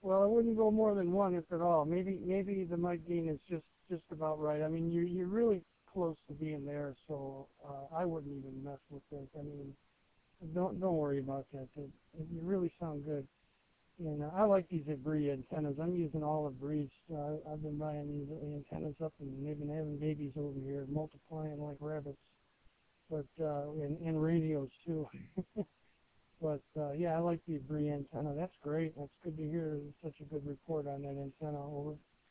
Well, I wouldn't go more than one, if at all. Maybe the mic gain is just about right. I mean, you're really close to being there, so I wouldn't even mess with it. I mean, don't worry about that. You really sound good. And I like these Bree antennas. I'm using all of Bree's. I've been buying these antennas up, and they've been having babies over here, multiplying like rabbits. But and radios too. But yeah, I like the Bree antenna. That's